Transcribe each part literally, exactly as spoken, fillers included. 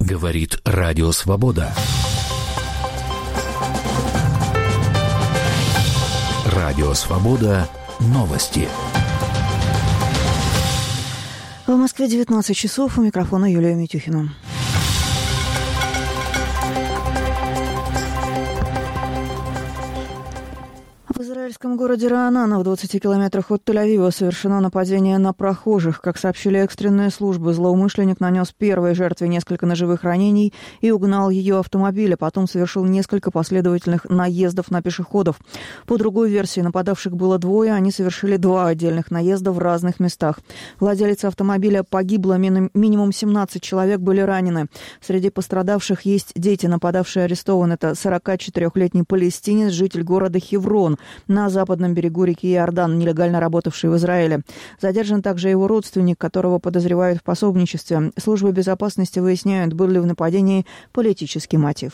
Говорит Радио Свобода. Радио Свобода. Новости. В Москве девятнадцать часов. У микрофона Юлия Митюхина. В израильском городе Раанана в двадцати километрах от Тель-Авива совершено нападение на прохожих. Как сообщили экстренные службы, злоумышленник нанес первой жертве несколько ножевых ранений и угнал ее автомобиль, а потом совершил несколько последовательных наездов на пешеходов. По другой версии, нападавших было двое, они совершили два отдельных наезда в разных местах. Владелица автомобиля погибла, минимум семнадцать человек были ранены. Среди пострадавших есть дети. Нападавший арестован. Это сорокачетырёхлетний палестинец, житель города Хеврон на западном берегу реки Иордан, нелегально работавший в Израиле. Задержан также его родственник, которого подозревают в пособничестве. Службы безопасности выясняют, был ли в нападении политический мотив.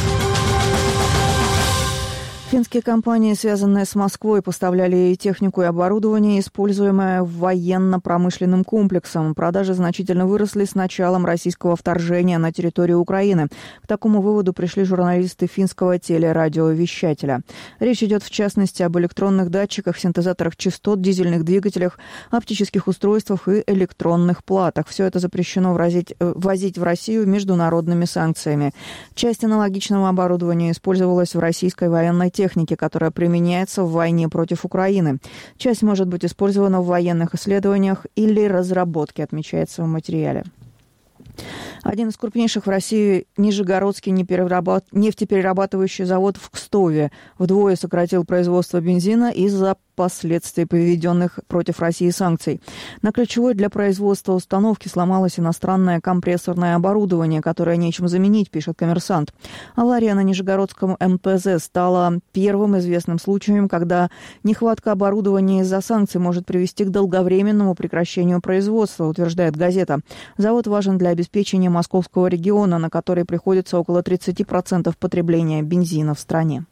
Финские компании, связанные с Москвой, поставляли ей технику и оборудование, используемое военно-промышленным комплексом. Продажи значительно выросли с началом российского вторжения на территорию Украины. К такому выводу пришли журналисты финского телерадиовещателя. Речь идет в частности об электронных датчиках, синтезаторах частот, дизельных двигателях, оптических устройствах и электронных платах. Все это запрещено вразить, ввозить в Россию международными санкциями. Часть аналогичного оборудования использовалась в российской военной технике. техники, которая применяется в войне против Украины. Часть может быть использована в военных исследованиях или разработке, отмечается в материале. Один из крупнейших в России Нижегородский нефтеперерабатывающий завод в Кстове вдвое сократил производство бензина из-за последствий приведенных против России санкций. На ключевой для производства установки сломалось иностранное компрессорное оборудование, которое нечем заменить, пишет «Коммерсант». Авария на Нижегородском эм тэ зэ стала первым известным случаем, когда нехватка оборудования из-за санкций может привести к долговременному прекращению производства, утверждает газета. Завод важен для обеспечения московского региона, на который приходится около тридцать процентов потребления бензина в стране.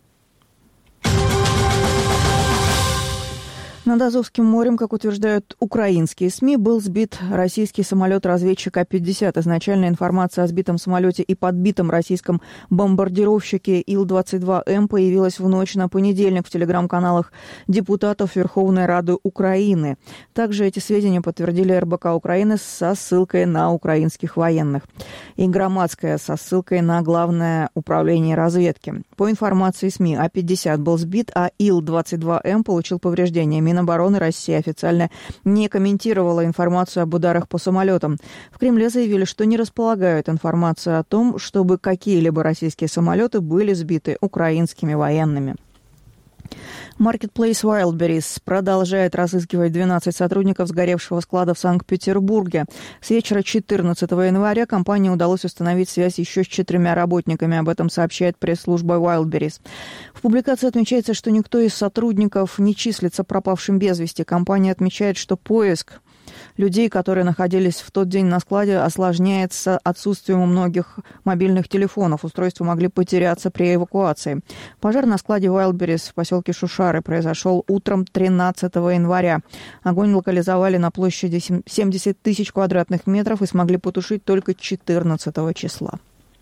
Над Азовским морем, как утверждают украинские СМИ, был сбит российский самолет-разведчик А пятьдесят. Изначально информация о сбитом самолете и подбитом российском бомбардировщике Ил двадцать два эм появилась в ночь на понедельник в телеграм-каналах депутатов Верховной Рады Украины. Также эти сведения подтвердили эр бэ ка Украины со ссылкой на украинских военных. И Громадская со ссылкой на Главное управление разведки. По информации СМИ, А пятьдесят был сбит, а Ил двадцать два эм получил повреждения. Минобороны России официально не комментировала информацию об ударах по самолетам. В Кремле заявили, что не располагают информацией о том, чтобы какие-либо российские самолеты были сбиты украинскими военными. Marketplace Wildberries продолжает разыскивать двенадцать сотрудников сгоревшего склада в Санкт-Петербурге. С вечера четырнадцатого января компании удалось установить связь еще с четырьмя работниками. Об этом сообщает пресс-служба Wildberries. В публикации отмечается, что никто из сотрудников не числится пропавшим без вести. Компания отмечает, что поиск людей, которые находились в тот день на складе, осложняется отсутствием у многих мобильных телефонов. Устройства могли потеряться при эвакуации. Пожар на складе Wildberries в поселке Шушары произошел утром тринадцатого января. Огонь локализовали на площади семьдесят тысяч квадратных метров и смогли потушить только четырнадцатого числа.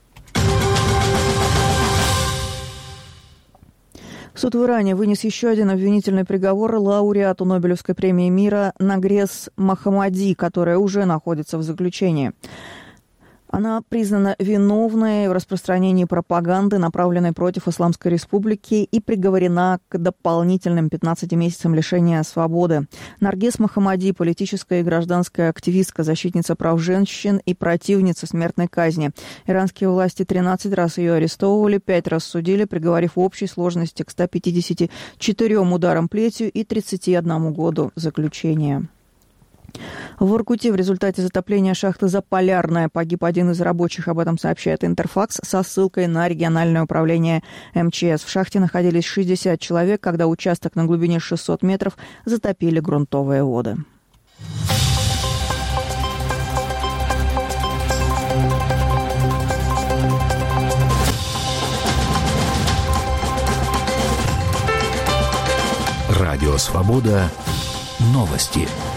Суд в Иране вынес еще один обвинительный приговор лауреату Нобелевской премии мира Нагрез Мохаммади, которая уже находится в заключении. Она признана виновной в распространении пропаганды, направленной против Исламской Республики, и приговорена к дополнительным пятнадцати месяцам лишения свободы. Наргиз Мохаммади – политическая и гражданская активистка, защитница прав женщин и противница смертной казни. Иранские власти тринадцать раз ее арестовывали, пять раз судили, приговорив в общей сложности к ста пятидесяти четырем ударам плетью и тридцати одному году заключения. В Воркуте в результате затопления шахты «Заполярная» погиб один из рабочих, об этом сообщает Интерфакс со ссылкой на региональное управление эм че эс. В шахте находились шестьдесят человек, когда участок на глубине шестисот метров затопили грунтовые воды. Радио «Свобода». Новости.